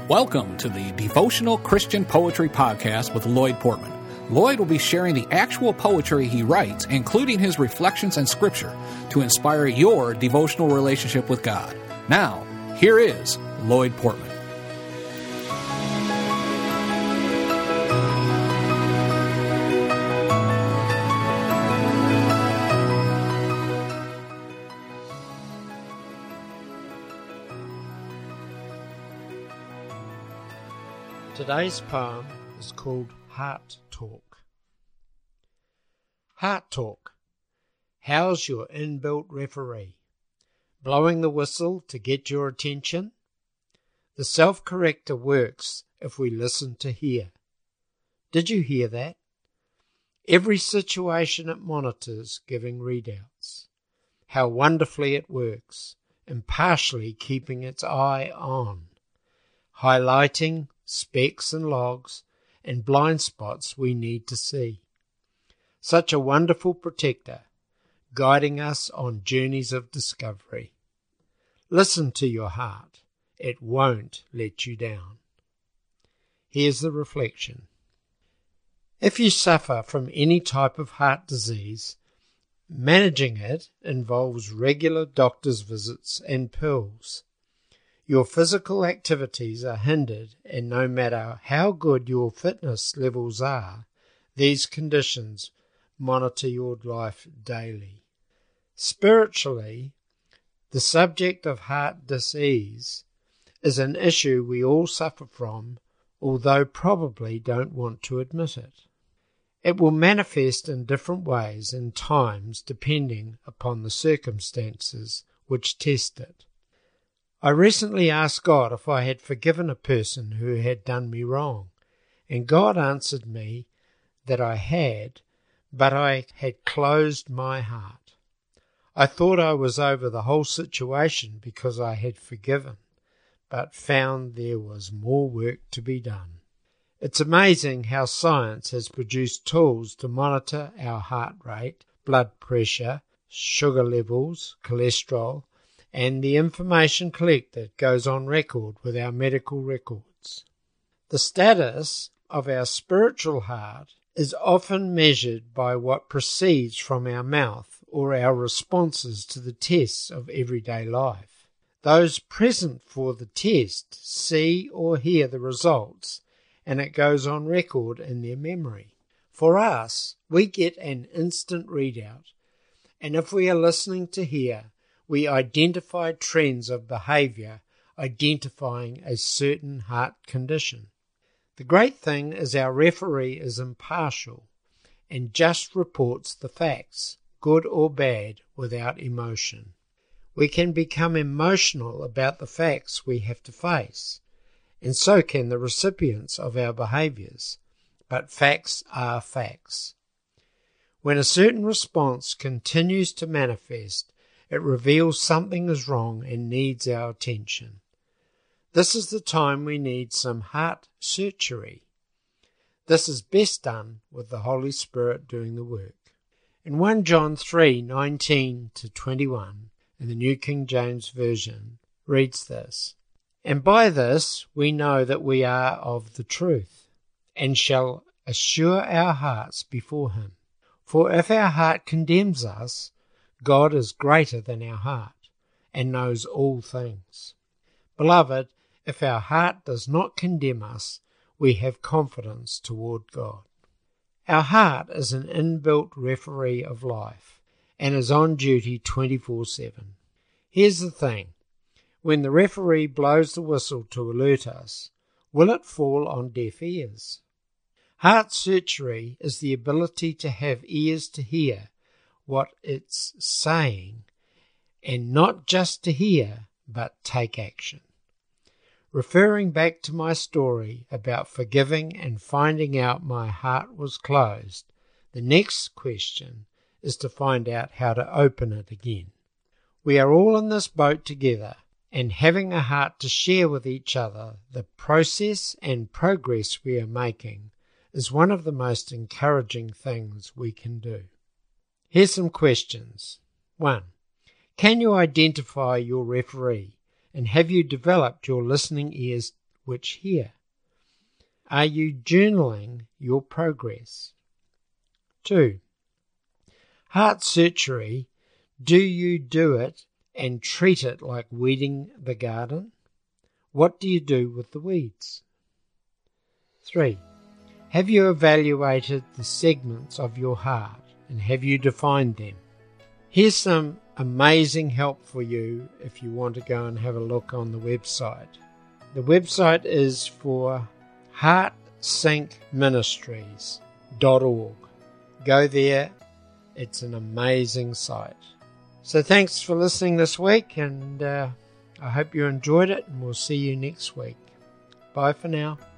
Welcome to the Devotional Christian Poetry Podcast with Lloyd Portman. Lloyd will be sharing the actual poetry he writes, including his reflections and scripture, to inspire your devotional relationship with God. Now, here is Lloyd Portman. Today's poem is called Heart Talk. Heart Talk. How's your inbuilt referee? Blowing the whistle to get your attention? The self-corrector works if we listen to hear. Did you hear that? Every situation it monitors, giving readouts. How wonderfully it works, impartially keeping its eye on, highlighting specks and logs and blind spots we need to see. Such a wonderful protector, guiding us on journeys of discovery. Listen to your heart. It won't let you down. Here's the reflection. If you suffer from any type of heart disease, managing it involves regular doctor's visits and pills. Your physical activities are hindered, and no matter how good your fitness levels are, these conditions monitor your life daily. Spiritually, the subject of heart disease is an issue we all suffer from, although probably don't want to admit it. It will manifest in different ways and times depending upon the circumstances which test it. I recently asked God if I had forgiven a person who had done me wrong, and God answered me that I had, but I had closed my heart. I thought I was over the whole situation because I had forgiven, but found there was more work to be done. It's amazing how science has produced tools to monitor our heart rate, blood pressure, sugar levels, cholesterol, and the information collected goes on record with our medical records. The status of our spiritual heart is often measured by what proceeds from our mouth or our responses to the tests of everyday life. Those present for the test see or hear the results, and it goes on record in their memory. For us, we get an instant readout, and if we are listening to hear, we identify trends of behavior identifying a certain heart condition. The great thing is our referee is impartial and just reports the facts, good or bad, without emotion. We can become emotional about the facts we have to face, and so can the recipients of our behaviors, but facts are facts. When a certain response continues to manifest, it reveals something is wrong and needs our attention. This is the time we need some heart surgery. This is best done with the Holy Spirit doing the work. In 1 John 3:19-21, in the New King James Version, reads this, "And by this we know that we are of the truth, and shall assure our hearts before him. For if our heart condemns us, God is greater than our heart, and knows all things. Beloved, if our heart does not condemn us, we have confidence toward God." Our heart is an inbuilt referee of life, and is on duty 24/7. Here's the thing. When the referee blows the whistle to alert us, will it fall on deaf ears? Heart surgery is the ability to have ears to hear what it's saying, and not just to hear, but take action. Referring back to my story about forgiving and finding out my heart was closed, the next question is to find out how to open it again. We are all in this boat together, and having a heart to share with each other the process and progress we are making is one of the most encouraging things we can do. Here's some questions. 1. Can you identify your referee, and have you developed your listening ears which hear. Are you journaling your progress? 2. Heart surgery. Do you do it and treat it like weeding the garden? What do you do with the weeds? 3. Have you evaluated the segments of your heart and have you defined them? Here's some amazing help for you if you want to go and have a look on the website. The website is for heartsyncministries.org. Go there. It's an amazing site. So thanks for listening this week, and I hope you enjoyed it, and we'll see you next week. Bye for now.